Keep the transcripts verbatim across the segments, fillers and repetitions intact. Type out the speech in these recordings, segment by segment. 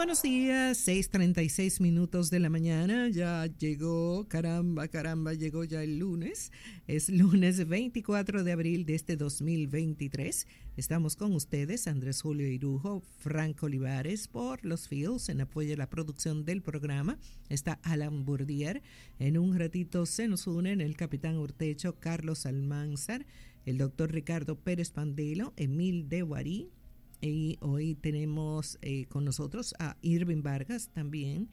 Buenos días, seis treinta y seis minutos de la mañana, ya llegó, caramba, caramba, llegó ya el lunes, es lunes veinticuatro de abril de este dos mil veintitrés, estamos con ustedes, Andrés Julio Irujo, Franco Olivares, por los Fields, en apoyo de la producción del programa, está Alan Bourdier, en un ratito se nos unen el capitán Urtecho, Carlos Almanzar, el doctor Ricardo Pérez Pandelo, Emil de Guarí. Y hoy tenemos eh, con nosotros a Irving Vargas también,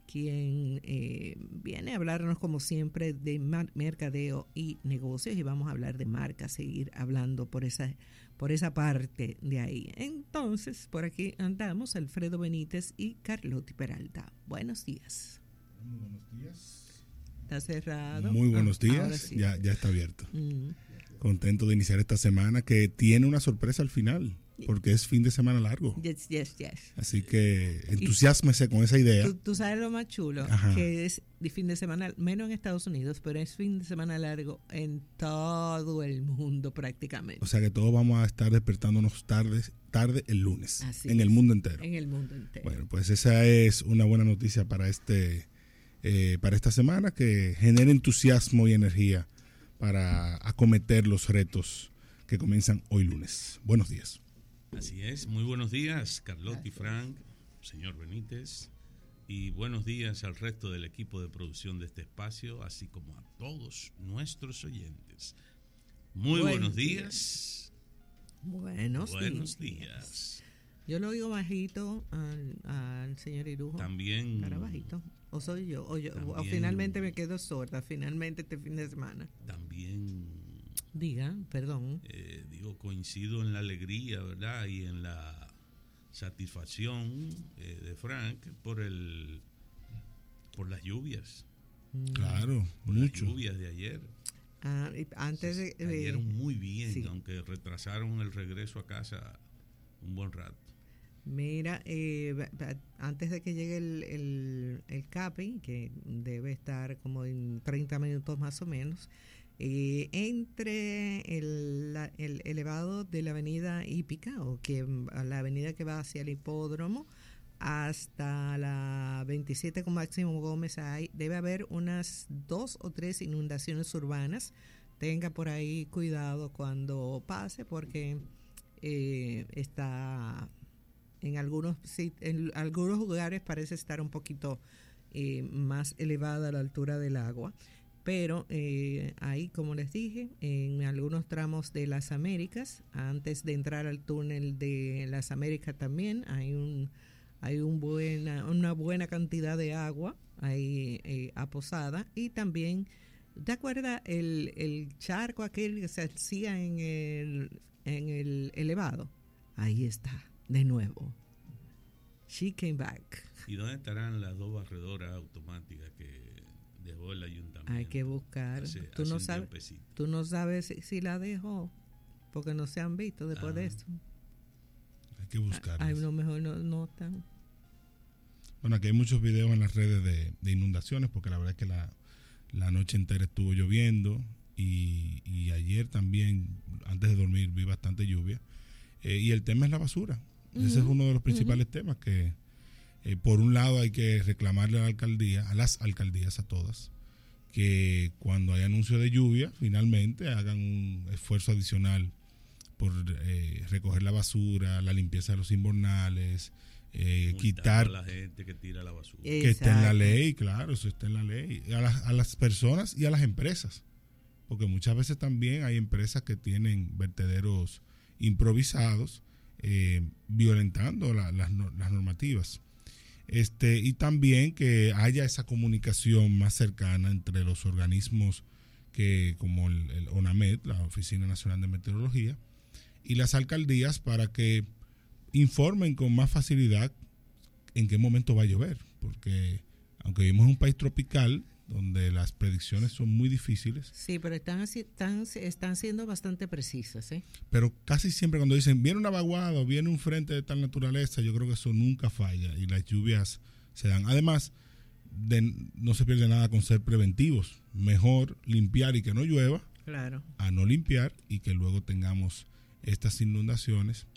quien eh, viene a hablarnos como siempre de mar- mercadeo y negocios, y vamos a hablar de marcas, seguir hablando por esa, por esa parte de ahí. Entonces, por aquí andamos Alfredo Benítez y Carlotti Peralta. Buenos días. Muy buenos días. ¿Está cerrado? Muy buenos ah, días, sí. ya, ya está abierto. Mm. Contento de iniciar esta semana que tiene una sorpresa al final, porque es fin de semana largo. Yes, yes, yes. Así que entusiasmese con esa idea. Tú, tú sabes lo más chulo, Ajá. que es de fin de semana, menos en Estados Unidos, pero es fin de semana largo en todo el mundo prácticamente. O sea que todos vamos a estar despertándonos tarde, tarde el lunes, Así en es, el mundo entero. En el mundo entero. Bueno, pues esa es una buena noticia para este, eh, para esta semana, que genere entusiasmo y energía para acometer los retos que comienzan hoy lunes. Buenos días. Así es, muy buenos días, Carlotti, Frank, señor Benítez, y buenos días al resto del equipo de producción de este espacio, así como a todos nuestros oyentes. Muy Buen buenos día. días. Buenos, Buenos días. días. Yo lo oigo bajito al, al señor Irujo. También. Cara bajito. O soy yo, o yo, o También- finalmente me quedo sorda, finalmente este fin de semana. También, Diga, perdón. eh, digo, coincido en la alegría, ¿verdad? Y en la satisfacción eh, de Frank por el por las lluvias. Claro, Por mucho. las lluvias de ayer. Ah, y antes de... de- Cayeron muy bien, sí. aunque retrasaron el regreso a casa un buen rato. Mira, eh, ba- ba- antes de que llegue el, el, el Capi, que debe estar como en treinta minutos más o menos, eh, entre el, la- el elevado de la avenida Hípica, o que la avenida que va hacia el hipódromo, hasta la veintisiete con Máximo Gómez, hay, debe haber unas dos o tres inundaciones urbanas. Tenga por ahí cuidado cuando pase, porque eh, está... En algunos, sí, en algunos lugares parece estar un poquito eh, más elevada la altura del agua, pero eh, ahí, como les dije, en algunos tramos de las Américas, antes de entrar al túnel de las Américas también hay un hay un buena, una buena cantidad de agua ahí eh, aposada, y también, ¿te acuerdas el, el charco aquel que se hacía en el, en el elevado? Ahí está. De nuevo. She came back. ¿Y dónde estarán las dos barredoras automáticas que dejó el ayuntamiento? Hay que buscar. Hace- tú, hace no un sabes, tiempecito. tú no sabes si, si la dejó, porque no se han visto después Ah. de eso. Hay que buscar. A lo mejor no, no están. Bueno, aquí hay muchos videos en las redes de, de inundaciones, porque la verdad es que la, la noche entera estuvo lloviendo, y, y ayer también, antes de dormir, vi bastante lluvia. Eh, y el tema es la basura. Uh-huh. Ese es uno de los principales uh-huh. temas que, eh, por un lado, hay que reclamarle a la alcaldía, a las alcaldías, a todas, que cuando hay anuncio de lluvia, finalmente hagan un esfuerzo adicional por eh, recoger la basura, la limpieza de los invernales, eh, quitar a la gente que tira la basura. Exacto. Que esté en la ley, claro, eso está en la ley. A las, a las personas y a las empresas, porque muchas veces también hay empresas que tienen vertederos improvisados, eh, violentando la, las, las normativas. Este, y también que haya esa comunicación más cercana entre los organismos que, como el, el ONAMED, la Oficina Nacional de Meteorología, y las alcaldías, para que informen con más facilidad en qué momento va a llover, porque aunque vivimos en un país tropical donde las predicciones son muy difíciles. Sí, pero están así, están, están siendo bastante precisas, ¿eh? Pero casi siempre cuando dicen viene una vaguada o viene un frente de tal naturaleza, yo creo que eso nunca falla y las lluvias se dan. Además, de, no se pierde nada con ser preventivos. Mejor limpiar y que no llueva, claro, a no limpiar y que luego tengamos estas inundaciones.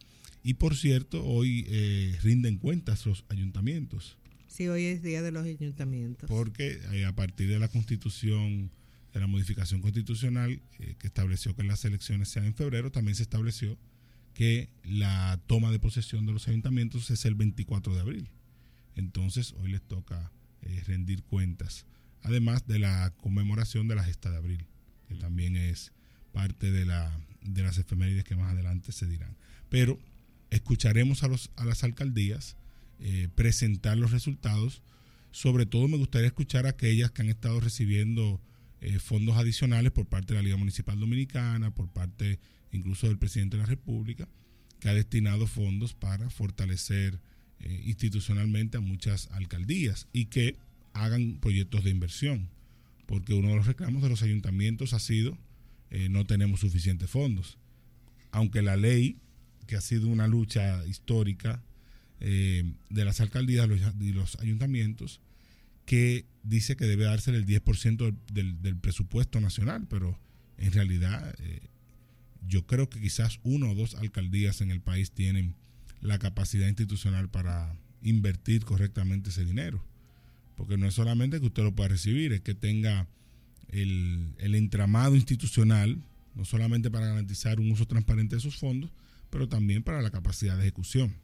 Y por cierto, hoy eh, rinden cuentas los ayuntamientos. Sí, hoy es Día de los Ayuntamientos. Porque eh, a partir de la Constitución, de la modificación constitucional eh, que estableció que las elecciones sean en febrero, también se estableció que la toma de posesión de los ayuntamientos es el veinticuatro de abril. Entonces, hoy les toca eh, rendir cuentas. Además de la conmemoración de la gesta de abril, que también es parte de, la, de las efemérides que más adelante se dirán. Pero escucharemos a, los, a las alcaldías eh, presentar los resultados. Sobre todo me gustaría escuchar a aquellas que han estado recibiendo eh, fondos adicionales por parte de la Liga Municipal Dominicana, por parte incluso del Presidente de la República, que ha destinado fondos para fortalecer eh, institucionalmente a muchas alcaldías y que hagan proyectos de inversión, porque uno de los reclamos de los ayuntamientos ha sido eh, no tenemos suficientes fondos, aunque la ley, que ha sido una lucha histórica eh, de las alcaldías y los ayuntamientos, que dice que debe darse el diez por ciento del, del, del presupuesto nacional, pero en realidad eh, yo creo que quizás una o dos alcaldías en el país tienen la capacidad institucional para invertir correctamente ese dinero. Porque no es solamente que usted lo pueda recibir, es que tenga el, el entramado institucional, no solamente para garantizar un uso transparente de esos fondos, pero también para la capacidad de ejecución.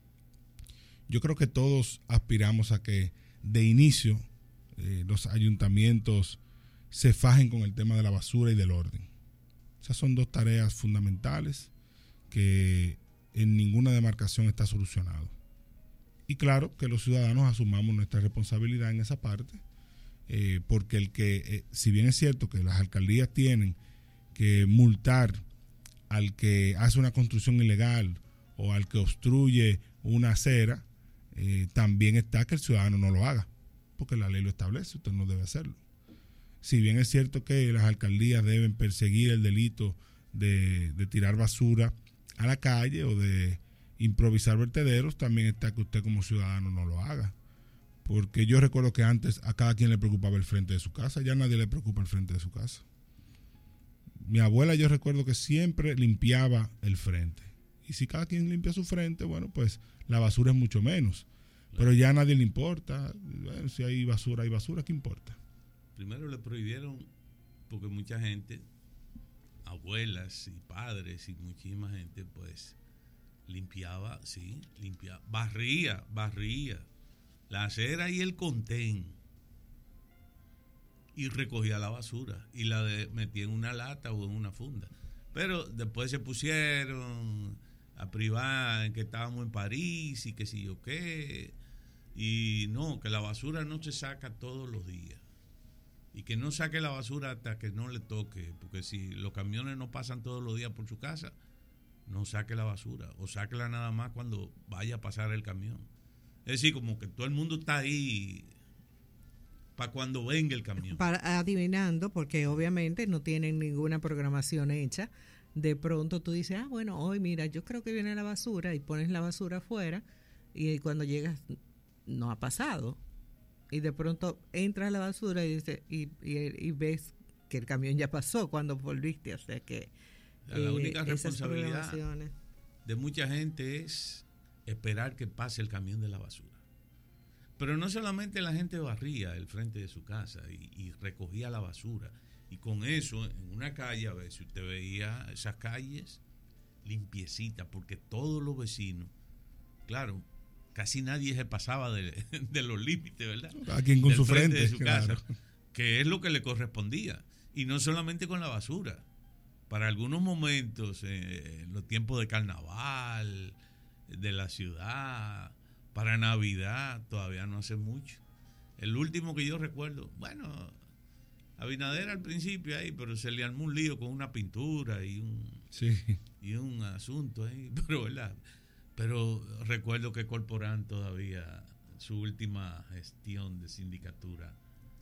Yo creo que todos aspiramos a que de inicio eh, los ayuntamientos se fajen con el tema de la basura y del orden. Esas son dos tareas fundamentales que en ninguna demarcación está solucionado. Y claro, que los ciudadanos asumamos nuestra responsabilidad en esa parte, eh, porque el que, eh, si bien es cierto que las alcaldías tienen que multar al que hace una construcción ilegal o al que obstruye una acera, eh, también está que el ciudadano no lo haga, porque la ley lo establece, usted no debe hacerlo. Si bien es cierto que las alcaldías deben perseguir el delito de, de tirar basura a la calle o de improvisar vertederos, también está que usted como ciudadano no lo haga, porque yo recuerdo que antes a cada quien le preocupaba el frente de su casa, ya a nadie le preocupa el frente de su casa. Mi abuela, yo recuerdo que siempre limpiaba el frente, y si cada quien limpia su frente, bueno, pues la basura es mucho menos, pero ya a nadie le importa. Bueno, si hay basura, hay basura, ¿qué importa? Primero le prohibieron porque mucha gente, abuelas y padres y muchísima gente, pues limpiaba, sí, limpiaba, barría, barría la acera y el contén y recogía la basura y la de, metía en una lata o en una funda. Pero después se pusieron a privar en que estábamos en París y que si yo qué, y no, que la basura no se saca todos los días y que no saque la basura hasta que no le toque, porque si los camiones no pasan todos los días por su casa, no saque la basura, o sáquela nada más cuando vaya a pasar el camión. Es decir, como que todo el mundo está ahí para cuando venga el camión. Para, adivinando, porque obviamente no tienen ninguna programación hecha. De pronto tú dices, ah, bueno, hoy mira, yo creo que viene la basura, y pones la basura afuera, y cuando llegas no ha pasado. Y de pronto entra la basura y, dice, y, y, y ves que el camión ya pasó cuando volviste, o sea que la eh, única responsabilidad de mucha gente es esperar que pase el camión de la basura. Pero no solamente la gente barría el frente de su casa y, y recogía la basura, y con eso en una calle, a ver si usted veía esas calles limpiecitas, porque todos los vecinos, claro, casi nadie se pasaba de, de los límites, ¿verdad? Cada quien con Del su frente frente de su claro. casa, que es lo que le correspondía, y no solamente con la basura. Para algunos momentos, eh, en los tiempos de carnaval, de la ciudad, para Navidad, todavía no hace mucho. El último que yo recuerdo, bueno, Abinader al principio ahí, pero se le armó un lío con una pintura y un, sí. y un asunto ahí, pero ¿verdad? Pero recuerdo que Corporán todavía, su última gestión de sindicatura,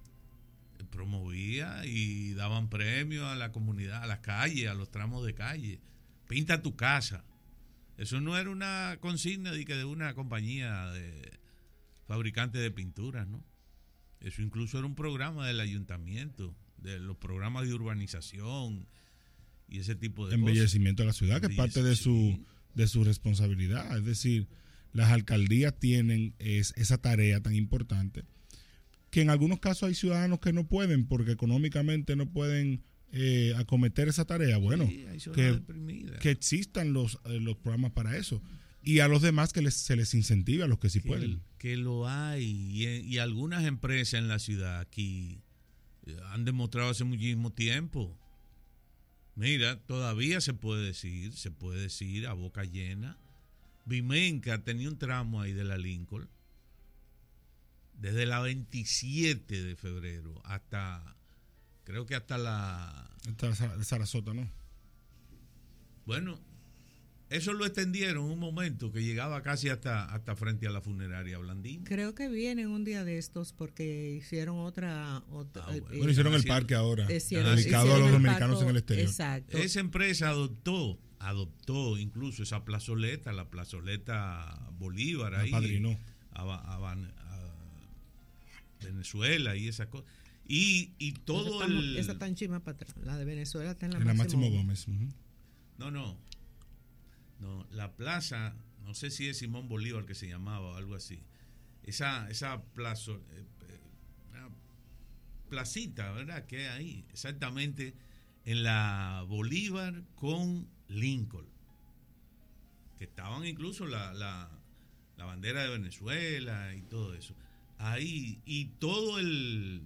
promovía y daban premios a la comunidad, a las calles, a los tramos de calle. Pinta tu casa. Eso no era una consigna de, que de una compañía de fabricante de pinturas, ¿no? Eso incluso era un programa del ayuntamiento, de los programas de urbanización y ese tipo de embellecimiento cosas. de la ciudad, que es parte de su de su responsabilidad. Es decir, las alcaldías tienen es, esa tarea tan importante que en algunos casos hay ciudadanos que no pueden porque económicamente no pueden eh, acometer esa tarea. Bueno, sí, que, que existan los, eh, los programas para eso. Y a los demás que les, se les incentive a los que sí que, pueden. Que lo hay. Y, y algunas empresas en la ciudad aquí han demostrado hace muchísimo tiempo. Mira, todavía se puede decir, se puede decir a boca llena. Vimenca tenía un tramo ahí de la Lincoln desde la veintisiete de febrero hasta, creo que hasta la... Hasta de Sarasota, ¿no? Bueno, eso lo extendieron un momento que llegaba casi hasta, hasta frente a la funeraria Blandín. Creo que vienen un día de estos porque hicieron otra... otra ah, bueno. Eh, bueno, hicieron el parque ahora, hicieron, dedicado a los dominicanos parco, en el exterior. Exacto. Esa empresa adoptó, adoptó incluso esa plazoleta, la plazoleta Bolívar, ahí. Padrinó. A, a, a, a Venezuela y esas cosas. Y, y todo esa el... Está, esa está en Chima para atrás. La de Venezuela está en la, en la Máximo, Máximo Gómez. Uh-huh. No, no. No, la plaza, no sé si es Simón Bolívar que se llamaba o algo así. Esa, esa plaza, eh, una placita, ¿verdad? Que hay ahí, exactamente en la Bolívar con Lincoln. Que estaban incluso la, la, la bandera de Venezuela y todo eso. Ahí, y todo el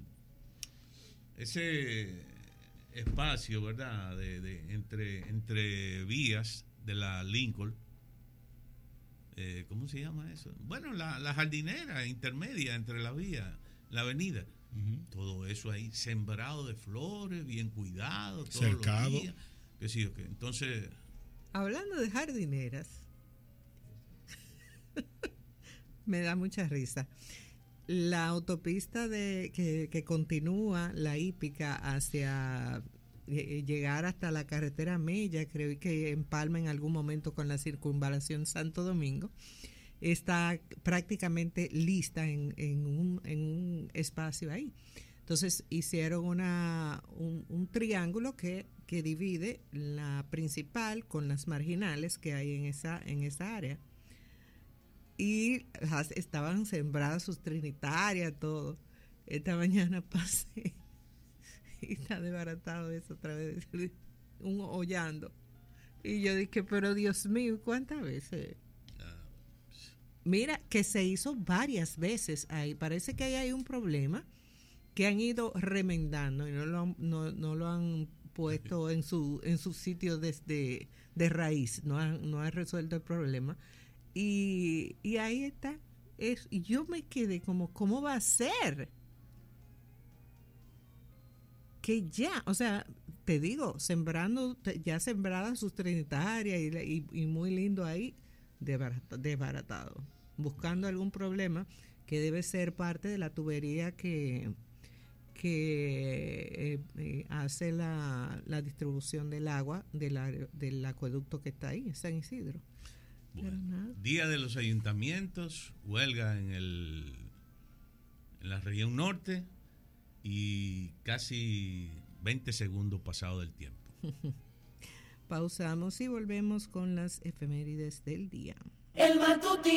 ese espacio, ¿verdad? De, de entre, entre vías de la Lincoln, eh, ¿cómo se llama eso? Bueno, la, la jardinera intermedia entre la vía, la avenida, uh-huh. Todo eso ahí sembrado de flores, bien cuidado, todos cercado. Los días, qué sé yo qué. Entonces, hablando de jardineras, me da mucha risa. La autopista de que, que continúa la hípica hacia eh, llegar hasta la carretera Mella, creo que empalma en algún momento con la circunvalación Santo Domingo, está prácticamente lista en, en, un, en un espacio ahí. Entonces hicieron una un, un triángulo que, que divide la principal con las marginales que hay en esa, en esa área. Y estaban sembradas sus trinitarias, todo. Esta mañana pasé y está desbaratado eso otra vez, un hollando. Y yo dije, pero Dios mío, ¿cuántas veces? Mira, que se hizo varias veces ahí. Parece que ahí hay un problema que han ido remendando y no lo han, no, no lo han puesto en su en su sitio desde de raíz. No han, no han resuelto el problema. Y, y ahí está. Es, y yo me quedé como, ¿cómo va a ser? Que ya, o sea, te digo, sembrando, ya sembradas sus trinitarias y, y, y muy lindo ahí, desbaratado, desbaratado. Buscando algún problema que debe ser parte de la tubería que, que eh, eh, hace la, la distribución del agua de la, del acueducto que está ahí, en San Isidro. Bueno, Día de los Ayuntamientos, huelga en el en la región norte y casi veinte segundos pasado del tiempo. Pausamos y volvemos con las efemérides del día. El matutino.